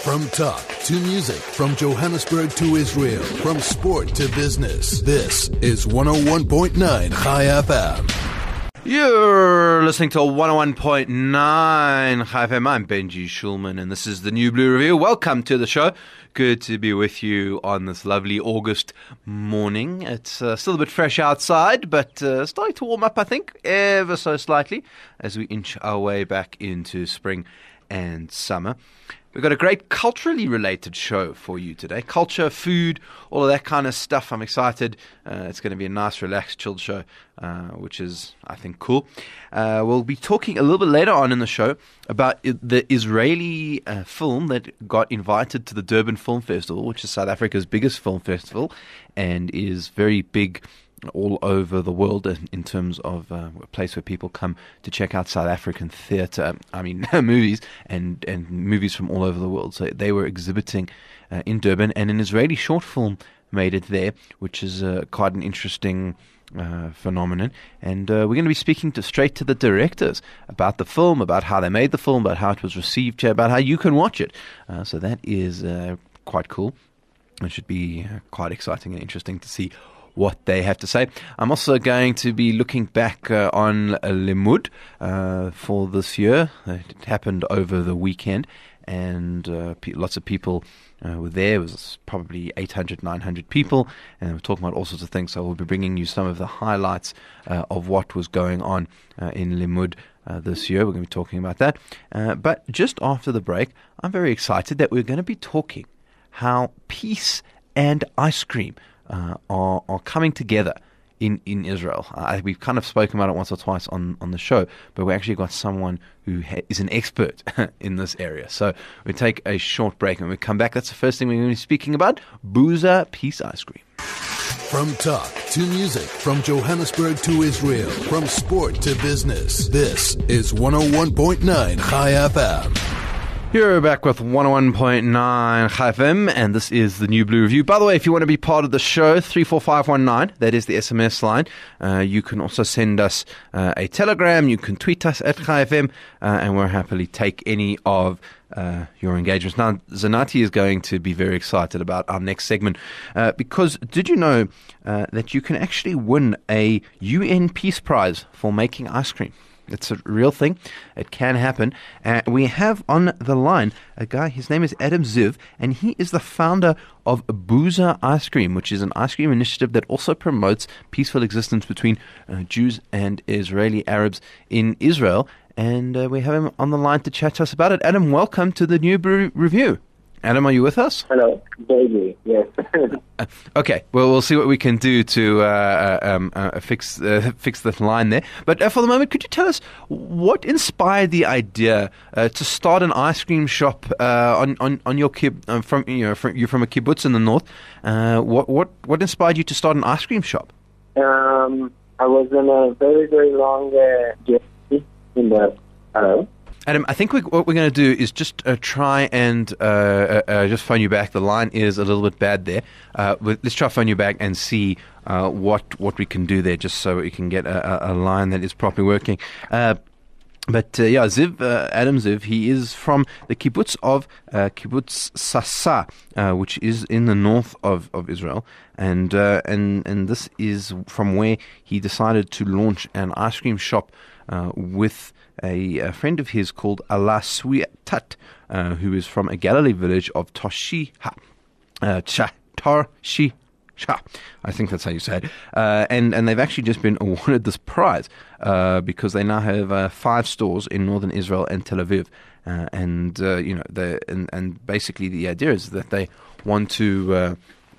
From talk to music, from Johannesburg to Israel, from sport to business. This is 101.9 Chai FM. You're listening to 101.9 Chai FM. I'm Benji Schulman, and this is the New Blue Review. Welcome to the show. Good to be with you on this lovely August morning. It's still a bit fresh outside, but starting to warm up, I think, ever so slightly as we inch our way back into spring and summer. We've got a great culturally related show for you today. Culture, food, all of that kind of stuff. I'm excited. It's going to be a nice, relaxed, chilled show, which is, I think, cool. We'll be talking a little bit later on in the show about the Israeli film that got invited to the Durban Film Festival, which is South Africa's biggest film festival and is very big all over the world in terms of a place where people come to check out South African theatre, movies and movies from all over the world. So they were exhibiting in Durban, and an Israeli short film made it there, which is quite an interesting phenomenon. And we're going to be speaking straight to the directors about the film, about how they made the film, about how it was received, about how you can watch it. So that is quite cool. It should be quite exciting and interesting to see what they have to say. I'm also going to be looking back on Limud for this year. It happened over the weekend, and lots of people were there. It was probably 800, 900 people, and we're talking about all sorts of things. So we'll be bringing you some of the highlights of what was going on in Limud this year. We're going to be talking about that. But just after the break, I'm very excited that we're going to be talking how peace and ice cream are coming together in Israel. We've kind of spoken about it once or twice on the show, but we actually got someone who is an expert in this area. So we take a short break, and when we come back, that's the first thing we're going to be speaking about: Booza Peace Ice Cream. From talk to music, from Johannesburg to Israel, from sport to business. This is 101.9 Chai FM. You're back with 101.9 Chai FM, and this is the New Blue Review. By the way, if you want to be part of the show, 34519, that is the SMS line. You can also send us a telegram. You can tweet us at Chai FM, and we'll happily take any of your engagements. Now, Zanati is going to be very excited about our next segment, because did you know that you can actually win a UN Peace Prize for making ice cream? It's a real thing. It can happen. We have on the line a guy, his name is Adam Ziv, and he is the founder of Booza Ice Cream, which is an ice cream initiative that also promotes peaceful existence between Jews and Israeli Arabs in Israel. And we have him on the line to chat to us about it. Adam, welcome to the New Brew Review. Adam, are you with us? Hello, baby. Yes. Okay. Well, we'll see what we can do to fix the line there. But for the moment, could you tell us what inspired the idea to start an ice cream shop on your you're from a kibbutz in the north? What inspired you to start an ice cream shop? I was on a very, very long journey in the Adam, I think what we're going to do is just try and just phone you back. The line is a little bit bad there. Let's try phone you back and see what we can do there, just so we can get a line that is properly working. But Ziv, Adam Ziv, he is from the kibbutz of Kibbutz Sasa, which is in the north of Israel, and this is from where he decided to launch an ice cream shop with a friend of his called Ala Swiatat, who is from a Galilee village of Tarshiha. I think that's how you say it. And they've actually just been awarded this prize because they now have 5 stores in northern Israel and Tel Aviv. And basically the idea is that they want to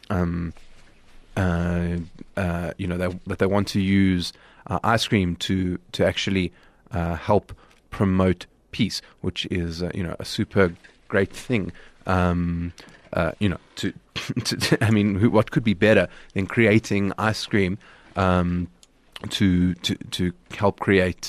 that they want to use ice cream to actually help promote peace, which is a super great thing. What could be better than creating ice cream to help create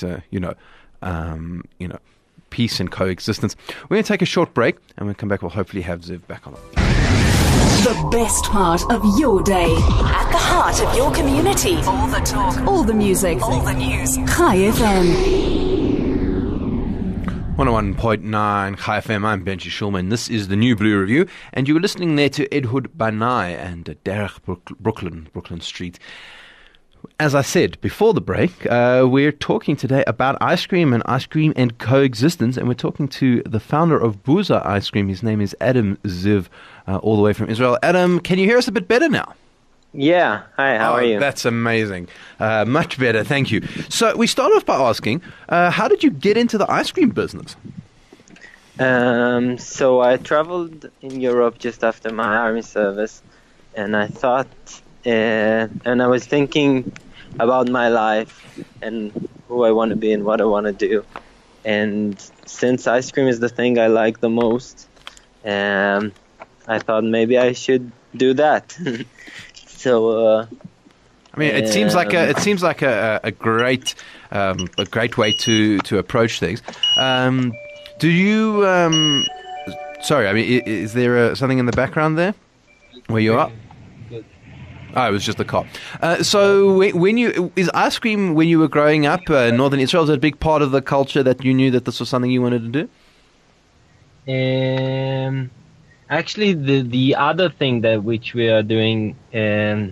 peace and coexistence. We're going to take a short break, and when we come back, we'll hopefully have Ziv back on. The best part of your day. At the heart of your community. All the talk. All the music. All the news. Chai FM. 101.9 Chai FM, I'm Benji Shulman. This is the New Blue Review, and you were listening there to Ed Hood Banai and Derech Brooklyn Street. As I said before the break, we're talking today about ice cream and coexistence, and we're talking to the founder of Buza Ice Cream. His name is Adam Ziv, all the way from Israel. Adam, can you hear us a bit better now? Yeah. Hi, how are you? That's amazing. Much better, thank you. So we start off by asking, how did you get into the ice cream business? So I traveled in Europe just after my army service, and I thought, and I was thinking about my life and who I want to be and what I want to do. And since ice cream is the thing I like the most, I thought maybe I should do that. So, I mean, it seems like a great way to approach things. Do you? Sorry, I mean, is there something in the background there where you are? Oh, it was just the cop. So, is ice cream when you were growing up, Northern Israel, was a big part of the culture that you knew that this was something you wanted to do? Actually, the other thing that which we are doing, the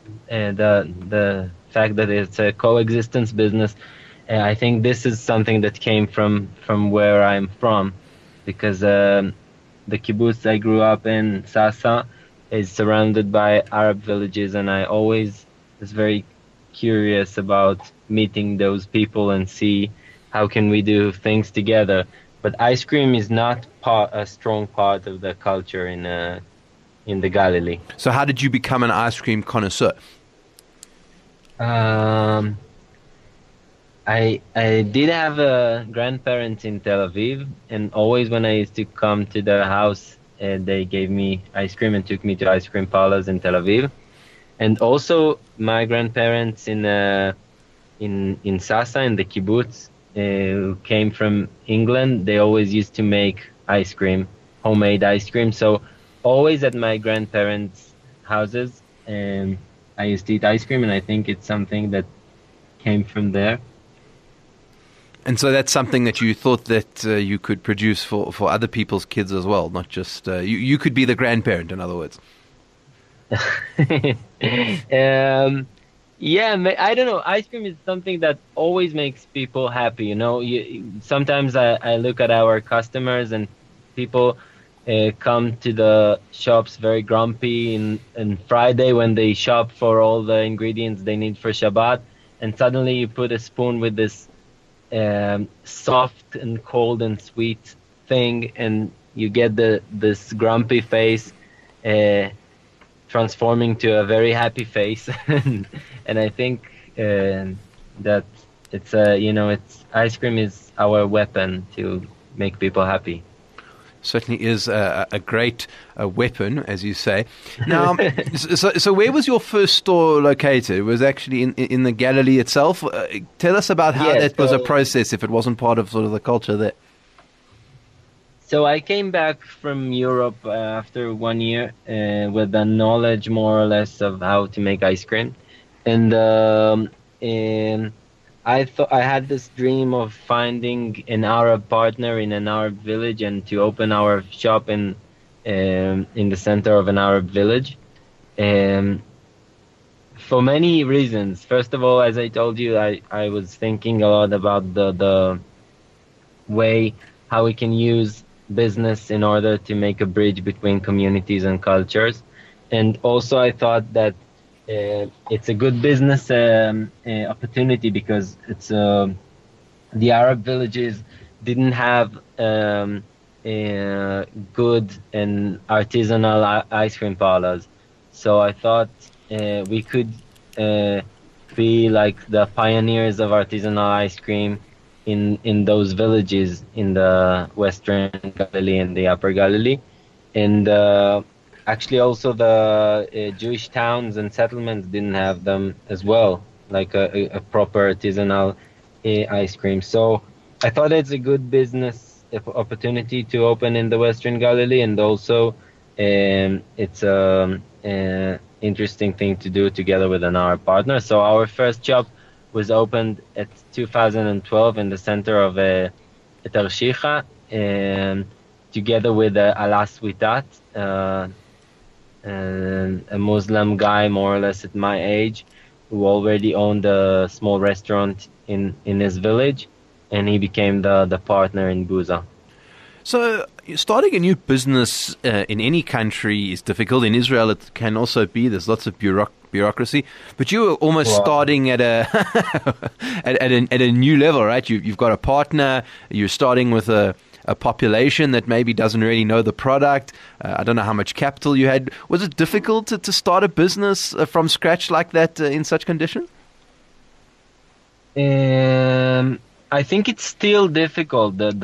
fact that it's a coexistence business, I think this is something that came from where I'm from, because the kibbutz I grew up in, Sasa, is surrounded by Arab villages, and I always was very curious about meeting those people and see how can we do things together. But ice cream is not a strong part of the culture in the Galilee. So how did you become an ice cream connoisseur? I did have grandparents in Tel Aviv, and always when I used to come to their house, they gave me ice cream and took me to ice cream parlors in Tel Aviv. And also my grandparents in Sasa, in the kibbutz, who came from England, they always used to make ice cream, homemade ice cream. So always at my grandparents' houses, I used to eat ice cream, and I think it's something that came from there. And so that's something that you thought that you could produce for other people's kids as well, not just you could be the grandparent, in other words. Yeah, I don't know. Ice cream is something that always makes people happy. You know, sometimes I look at our customers, and people come to the shops very grumpy and Friday when they shop for all the ingredients they need for Shabbat, and suddenly you put a spoon with this soft and cold and sweet thing, and you get this grumpy face transforming to a very happy face. And I think that it's ice cream is our weapon to make people happy. Certainly is a great weapon, as you say. Now, so where was your first store located? It was actually in the Galilee itself. Tell us about how that was a process, if it wasn't part of sort of the culture there. So I came back from Europe after 1 year with the knowledge more or less of how to make ice cream. And I thought I had this dream of finding an Arab partner in an Arab village and to open our shop in the center of an Arab village. For many reasons. First of all, as I told you, I was thinking a lot about the way how we can use business in order to make a bridge between communities and cultures. And also I thought that it's a good business opportunity because it's the Arab villages didn't have good and artisanal ice cream parlors. So I thought we could be like the pioneers of artisanal ice cream in those villages in the Western Galilee and the Upper Galilee. And actually also the Jewish towns and settlements didn't have them as well, like a proper artisanal ice cream. So I thought it's a good business opportunity to open in the Western Galilee, and also it's an interesting thing to do together with our partner. So our first shop was opened at 2012 in the center of Tarshiha, together with Alas Witat, a Muslim guy more or less at my age, who already owned a small restaurant in his village, and he became the partner in Buza. So, starting a new business in any country is difficult. In Israel, it can also be. There's lots of bureaucracy. But you were almost starting at a at a new level, right? You've got a partner. You're starting with a population that maybe doesn't really know the product. I don't know how much capital you had. Was it difficult to start a business from scratch like that in such conditions? I think it's still difficult to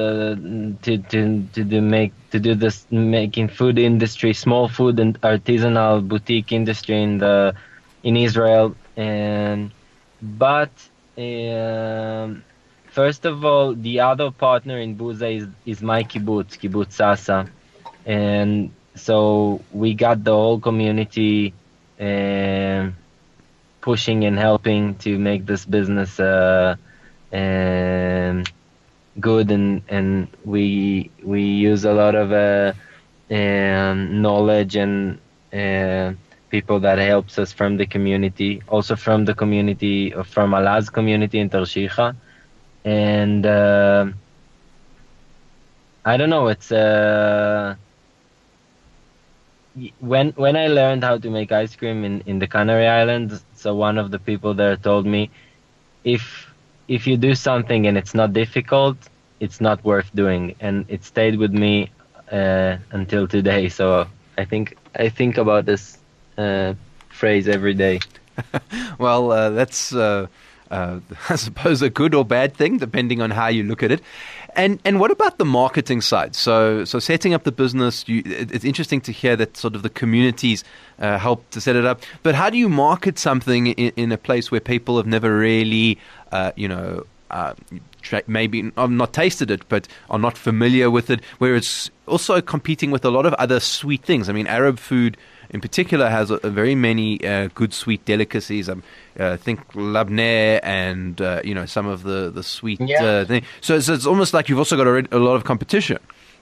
do this making food industry, small food and artisanal boutique industry in Israel. But first of all, the other partner in Buza is my kibbutz Sasa, and so we got the whole community pushing and helping to make this business good, and we use a lot of knowledge and people that helps us from the community, also from the community, from Alaz community in Tarshiha. And I don't know, it's when I learned how to make ice cream in the Canary Islands, so one of the people there told me, if you do something and it's not difficult, it's not worth doing, and it stayed with me until today. So I think about this phrase every day. Well, that's I suppose a good or bad thing, depending on how you look at it. And what about the marketing side? So setting up the business, it's interesting to hear that sort of the communities help to set it up. But how do you market something in a place where people have never really, maybe not tasted it, but are not familiar with it, where it's also competing with a lot of other sweet things? I mean, Arab food in particular has very many good sweet delicacies. Think labneh and some of the sweet thing. So it's almost like you've also got a lot of competition.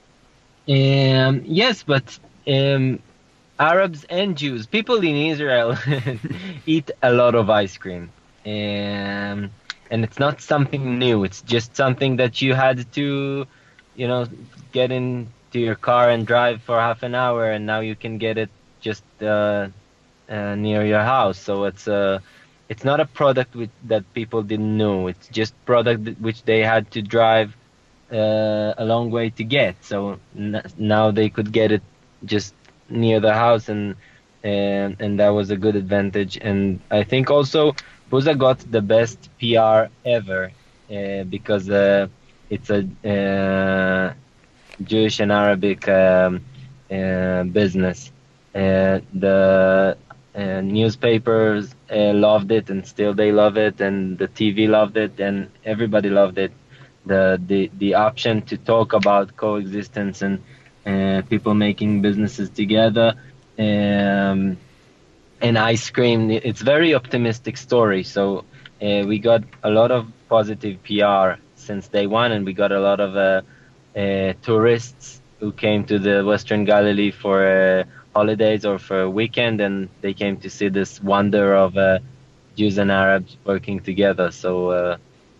Yes, but Arabs and Jews, people in Israel, eat a lot of ice cream, and it's not something new. It's just something that you had to, get into your car and drive for half an hour, and now you can get it just near your house. So it's not a product that people didn't know. It's just product which they had to drive a long way to get. So now they could get it just near the house, and that was a good advantage. And I think also Buza got the best PR ever because it's a Jewish and Arabic business. The newspapers loved it, and still they love it, and the TV loved it, and everybody loved it. The option to talk about coexistence and people making businesses together, and ice cream, it's very optimistic story. So we got a lot of positive PR since day one, and we got a lot of tourists who came to the Western Galilee for holidays or for a weekend, and they came to see this wonder of Jews and Arabs working together. So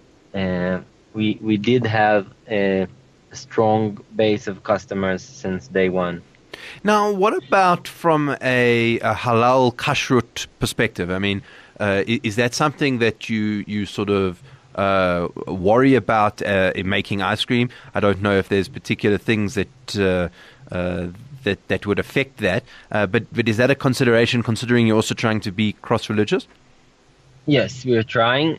we did have a strong base of customers since day one. Now, what about from a halal kashrut perspective? I mean, is that something that you sort of worry about in making ice cream? I don't know if there's particular things that would affect that, but is that a consideration, considering you're also trying to be cross-religious? Yes, we're trying.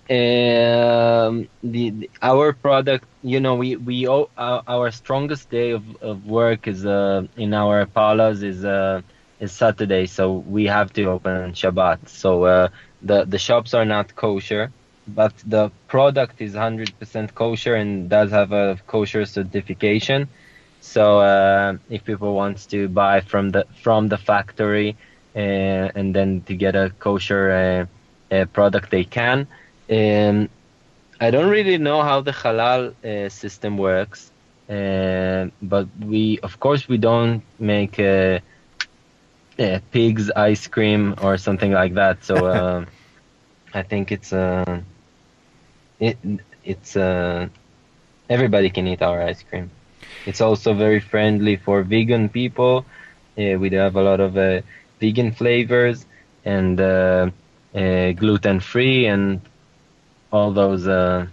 Our product, our strongest day of work is in our parlors is Saturday, so we have to open on Shabbat. So the shops are not kosher, but the product is 100% kosher and does have a kosher certification. So if people want to buy from the factory and then to get a kosher product, they can. I don't really know how the halal system works. But of course, we don't make pig's ice cream or something like that. So I think it's everybody can eat our ice cream. It's also very friendly for vegan people. We do have a lot of vegan flavors and gluten-free and all those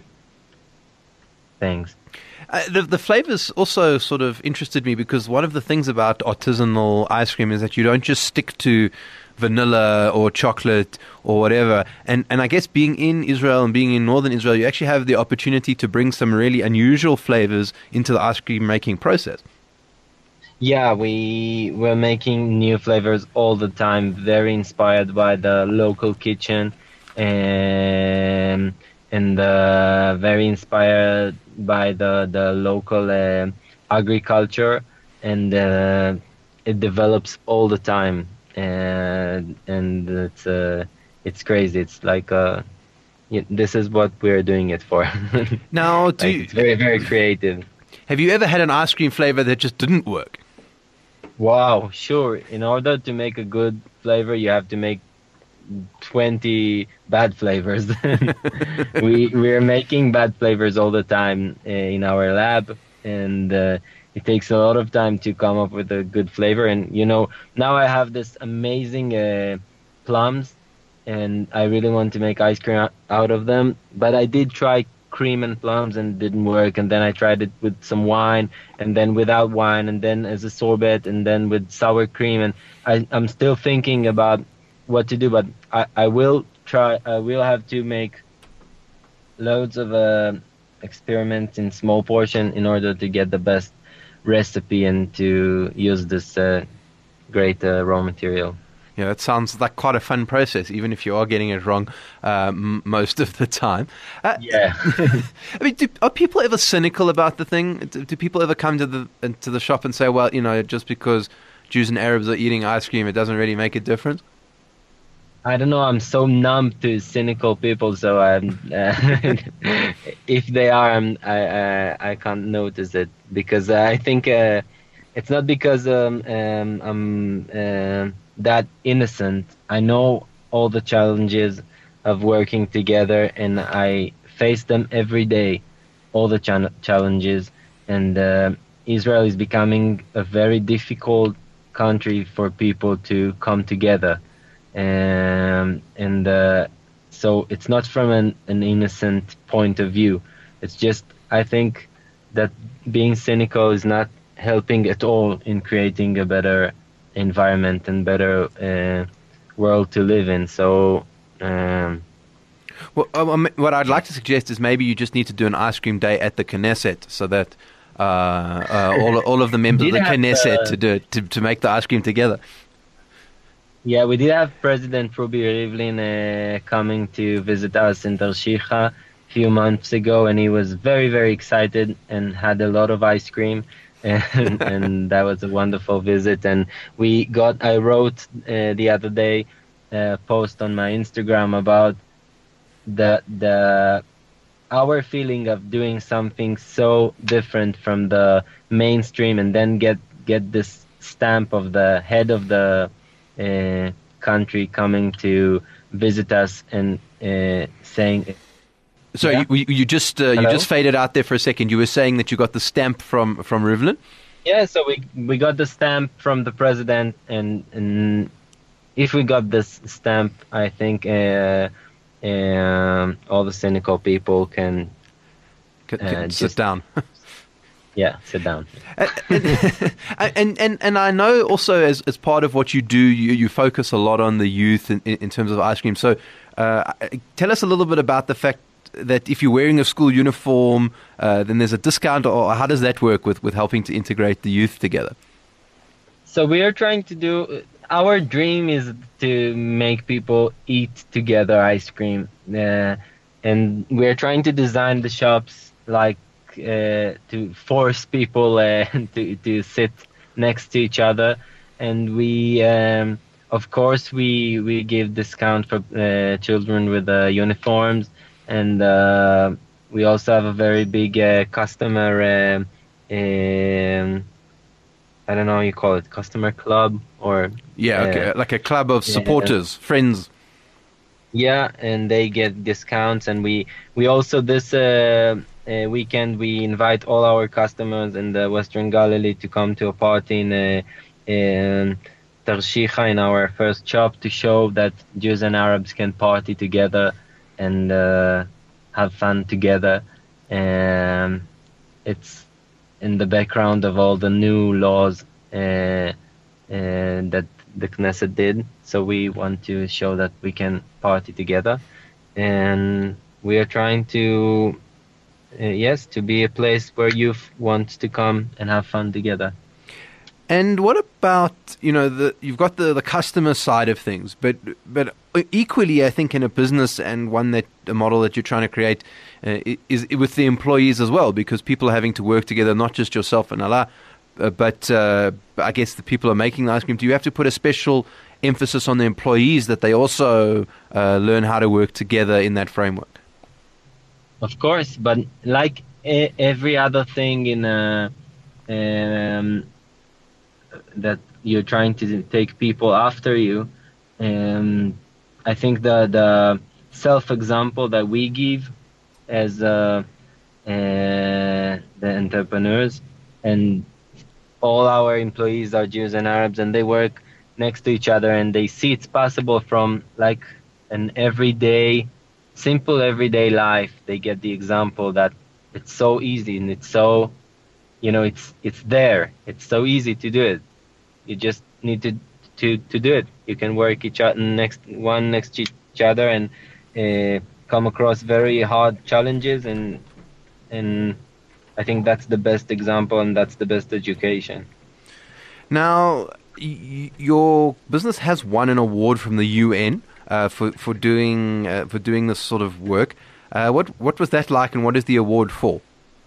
things. The flavors also sort of interested me because one of the things about artisanal ice cream is that you don't just stick to vanilla or chocolate or whatever. And I guess being in Israel and being in northern Israel, you actually have the opportunity to bring some really unusual flavors into the ice cream making process. Yeah, we're making new flavors all the time, very inspired by the local kitchen and very inspired by the local agriculture, and it develops all the time, and it's crazy. It's like this is what we're doing it for. Now, it's very, very creative. Have you ever had an ice cream flavor that just didn't work? Wow, sure. In order to make a good flavor, you have to make 20 bad flavors. We're making bad flavors all the time in our lab, and it takes a lot of time to come up with a good flavor. And now I have this amazing plums, and I really want to make ice cream out of them. But I did try cream and plums and it didn't work, and then I tried it with some wine, and then without wine, and then as a sorbet, and then with sour cream. And I'm still thinking about what to do, but I will try. I will have to make loads of experiments in small portion in order to get the best recipe and to use this great raw material. Yeah, it sounds like quite a fun process, even if you are getting it wrong most of the time. Yeah. I mean, are people ever cynical about the thing? Do people ever come to the shop and say, well, just because Jews and Arabs are eating ice cream, it doesn't really make a difference? I don't know. I'm so numb to cynical people, so I'm. If they are, I can't notice it, because I think it's not because I'm that innocent. I know all the challenges of working together, and I face them every day, all the challenges. And Israel is becoming a very difficult country for people to come together. So it's not from an innocent point of view. It's just, I think that being cynical is not helping at all in creating a better environment and better world to live in. So what I'd like to suggest is maybe you just need to do an ice cream day at the Knesset, so that all of the members of the Knesset to do it, to make the ice cream together. Yeah, we did have President Ruby Rivlin coming to visit us in Tarshiha a few months ago, and he was very, very excited and had a lot of ice cream, and that was a wonderful visit. And I wrote the other day a post on my Instagram about our feeling of doing something so different from the mainstream, and then get this stamp of the head of the country coming to visit us and saying. So yeah? you just faded out there for a second. You were saying that you got the stamp from Rivlin? Yeah, so we got the stamp from the president, and if we got this stamp, I think all the cynical people can sit down. Yeah, sit down. And I know also as part of what you do, you focus a lot on the youth in terms of ice cream. So tell us a little bit about the fact that if you're wearing a school uniform, then there's a discount, or how does that work with helping to integrate the youth together? So we are trying to do, our dream is to make people eat together ice cream. And we're trying to design the shops like to force people to sit next to each other, and we of course we give discount for children with uniforms, and we also have a very big customer I don't know how you call it, customer club or Okay. Like a club of supporters, friends. Yeah, and they get discounts, and we also this weekend we invite all our customers in the Western Galilee to come to a party in Tarshiha, in our first shop, to show that Jews and Arabs can party together and have fun together. It's in the background of all the new laws that the Knesset did. So we want to show that we can party together. And we are trying to, to be a place where youth wants to come and have fun together. And what about, you've got the customer side of things, but equally, I think in a business and a model that you're trying to create is with the employees as well, because people are having to work together, not just yourself and Allah, but I guess the people are making the ice cream. Do you have to put a special emphasis on the employees that they also learn how to work together in that framework? Of course, but like every other thing in that you're trying to take people after you, I think the self-example that we give as the entrepreneurs, and all our employees are Jews and Arabs, and they work next to each other, and they see it's possible from like an simple everyday life. They get the example that it's so easy, and it's so, it's there. It's so easy to do it. You just need to do it. You can work each other next to each other and come across very hard challenges, and I think that's the best example, and that's the best education. Now, your business has won an award from the UN for doing this sort of work. What was that like, and what is the award for?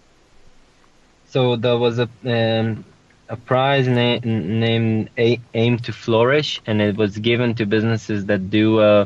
So there was a prize named Aim to Flourish, and it was given to businesses that do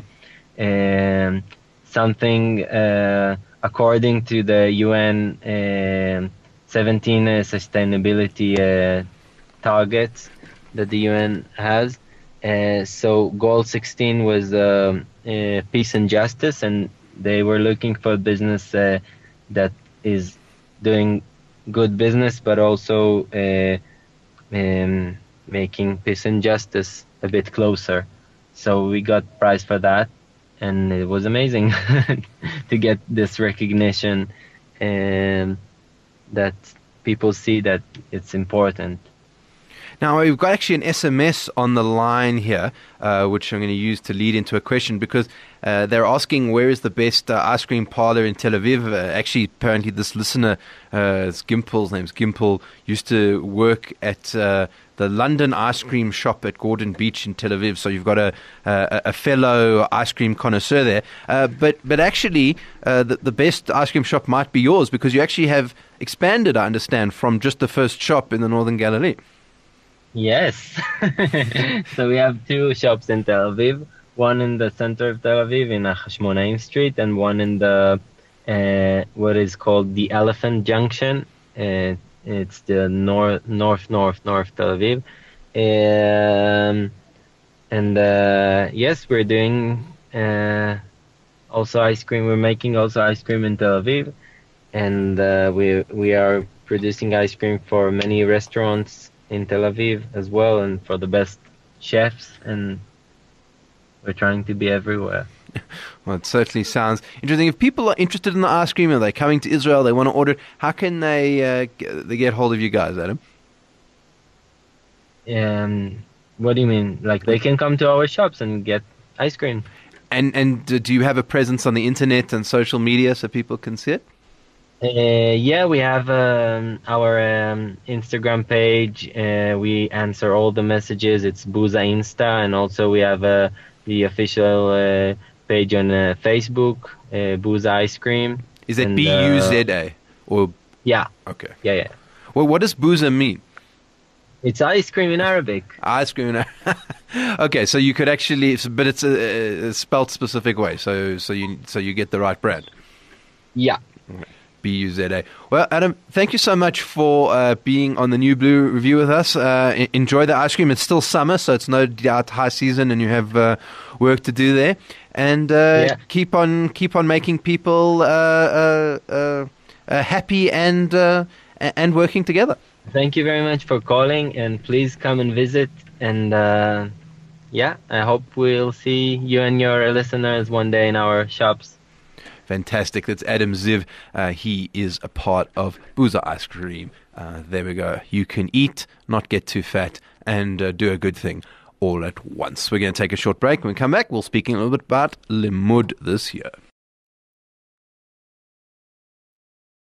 something according to the UN 17 sustainability targets that the UN has. So goal 16 was peace and justice, and they were looking for a business that is doing good business, but also making peace and justice a bit closer. So we got prize for that, and it was amazing to get this recognition, and that people see that it's important. Now, we've got actually an SMS on the line here, which I'm going to use to lead into a question, because they're asking where is the best ice cream parlor in Tel Aviv. Actually, apparently this listener, his name's Gimpel, used to work at the London ice cream shop at Gordon Beach in Tel Aviv. So you've got a fellow ice cream connoisseur there. But actually, the best ice cream shop might be yours, because you actually have expanded, I understand, from just the first shop in the Northern Galilee. Yes. So we have two shops in Tel Aviv, one in the center of Tel Aviv in Hashmonaim Street, and one in the what is called the Elephant Junction. It's the north Tel Aviv. Yes, we're doing also ice cream. We're making also ice cream in Tel Aviv, and we are producing ice cream for many restaurants in Tel Aviv as well, and for the best chefs, and we're trying to be everywhere. Well, it certainly sounds interesting. If people are interested in the ice cream and they're coming to Israel, they want to order, how can they get hold of you guys, Adam? What do you mean? Like, they can come to our shops and get ice cream. And do you have a presence on the internet and social media so people can see it? Yeah, we have our Instagram page. We answer all the messages. It's Buza Insta, and also we have the official page on Facebook, Buza Ice Cream. Is it Buza or? Yeah. Okay. Yeah. Well, what does Buza mean? It's ice cream in Arabic. Ice cream. Okay, so you could actually, but it's a spelt specific way, so you get the right brand. Yeah. BUZA. Well, Adam, thank you so much for being on the New Blue Review with us. Enjoy the ice cream. It's still summer, so it's no doubt high season, and you have work to do there. And keep on making people happy and working together. Thank you very much for calling, and please come and visit. And I hope we'll see you and your listeners one day in our shops. Fantastic. That's Adam Ziv. He is a part of BUZA Ice Cream. There we go. You can eat, not get too fat, and do a good thing all at once. We're going to take a short break. When we come back, we'll speak a little bit about Limud this year.